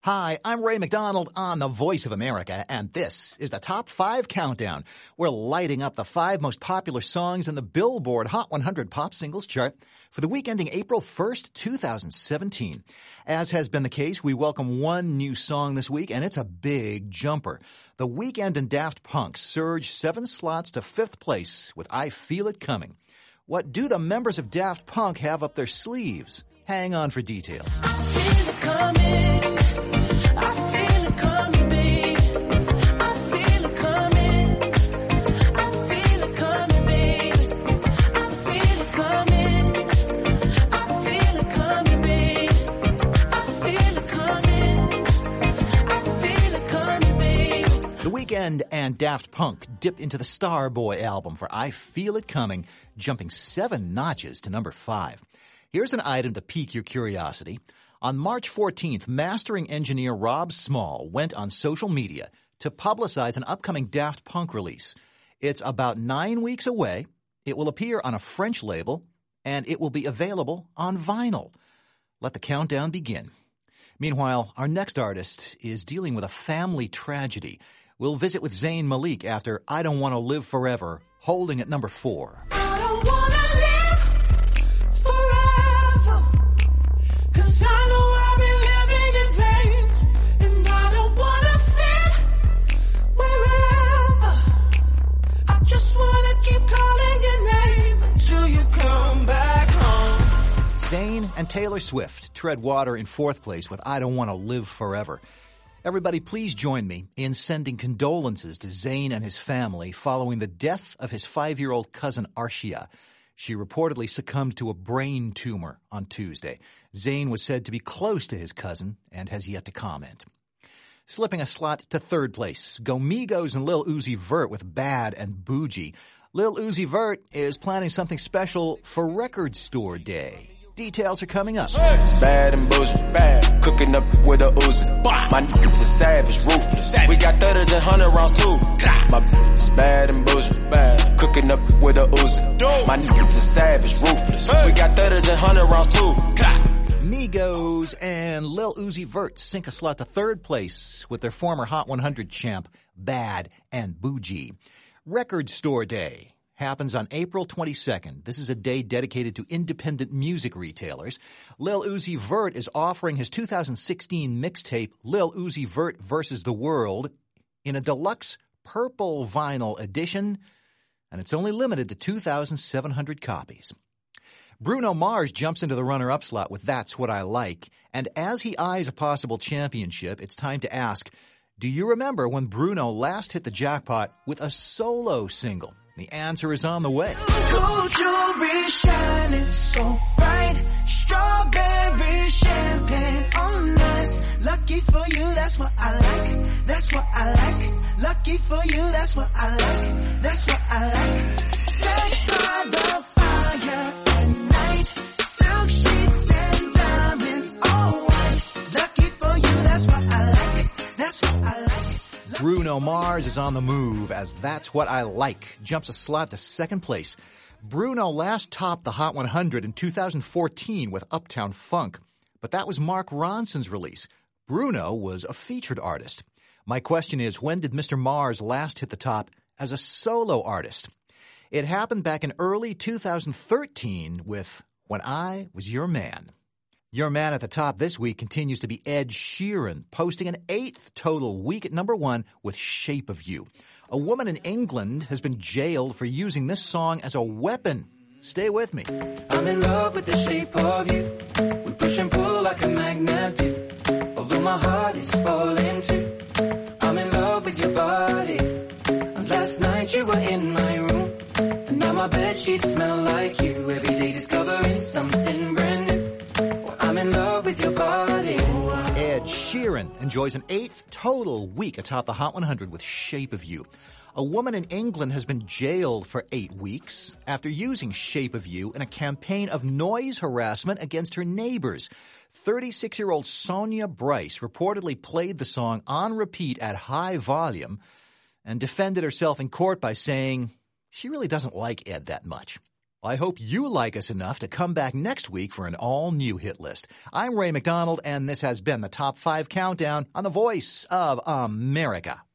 Hi, I'm Ray McDonald on The Voice of America, and this is the Top 5 Countdown. We're lighting up the 5 most popular songs in the Billboard Hot 100 Pop Singles chart for the week ending April 1st, 2017. As has been the case, we welcome one new song this week, and it's a big jumper. The Weeknd and Daft Punk surge 7 slots to 5th place with I Feel It Coming. What do the members of Daft Punk have up their sleeves? Hang on for details. I feel it coming. I feel it coming, babe. I feel it coming. I feel it coming, babe. I feel it coming. I feel it coming, babe. I feel it coming. I feel it coming, babe. The Weeknd and Daft Punk dip into the Starboy album for I Feel It Coming, jumping 7 notches to number 5. Here's an item to pique your curiosity. On March 14th, mastering engineer Rob Small went on social media to publicize an upcoming Daft Punk release. It's about 9 weeks away. It will appear on a French label, and it will be available on vinyl. Let the countdown begin. Meanwhile, our next artist is dealing with a family tragedy. We'll visit with Zayn Malik after I Don't Want to Live Forever, holding at number 4. I don't wanna live forever, 'cause I know I've been living in vain, and I don't wanna fit wherever. I just wanna keep calling your name until you come back home. Zayn and Taylor Swift tread water in 4th place with I Don't Want to Live Forever. Everybody, please join me in sending condolences to Zayn and his family following the death of his 5-year-old cousin Arshia. She reportedly succumbed to a brain tumor on Tuesday. Zayn was said to be close to his cousin and has yet to comment. Slipping a slot to 3rd place, go Migos and Lil Uzi Vert with Bad and Bougie. Lil Uzi Vert is planning something special for Record Store Day. Details are coming up. It's bad and bougie, bad. Cooking up with a Uzi. My niggas are savage, ruthless. We got 30s and 100 rounds too. My is bad and bougie, bad. Cooking up with a Uzi. My niggas are savage, ruthless. We got 30s and 100 rounds too. Migos and Lil Uzi Vert sink a slot to 3rd place with their former Hot 100 champ, Bad and Bougie. Record Store Day happens on April 22nd. This is a day dedicated to independent music retailers. Lil Uzi Vert is offering his 2016 mixtape, Lil Uzi Vert vs. the World, in a deluxe purple vinyl edition, and it's only limited to 2,700 copies. Bruno Mars jumps into the runner-up slot with That's What I Like, and as he eyes a possible championship, it's time to ask, do you remember when Bruno last hit the jackpot with a solo single? The answer is on the way. Gold jewelry shining so bright, strawberry champagne on us. Lucky for you, that's what I like. That's what I like. Lucky for you, that's what I like. That's what I like. Sex by the fire at night, silk sheets and diamonds all white. Lucky for you, that's what I like. That's what I like. Bruno Mars is on the move as That's What I Like jumps a slot to 2nd place. Bruno last topped the Hot 100 in 2014 with Uptown Funk, but that was Mark Ronson's release. Bruno was a featured artist. My question is, when did Mr. Mars last hit the top as a solo artist? It happened back in early 2013 with When I Was Your Man. Your man at the top this week continues to be Ed Sheeran, posting an 8th total week at number 1 with Shape of You. A woman in England has been jailed for using this song as a weapon. Stay with me. I'm in love with the shape of you. We push and pull like a magnet do. Although my heart is falling too. I'm in love with your body. And last night you were in my room. And now my bedsheets smell like you. Every day discovering something brand new. I'm in love with your body. Ed Sheeran enjoys an 8th total week atop the Hot 100 with Shape of You. A woman in England has been jailed for 8 weeks after using Shape of You in a campaign of noise harassment against her neighbors. 36-year-old Sonia Bryce reportedly played the song on repeat at high volume and defended herself in court by saying she really doesn't like Ed that much. I hope you like us enough to come back next week for an all-new hit list. I'm Ray McDonald, and this has been the Top 5 Countdown on the Voice of America.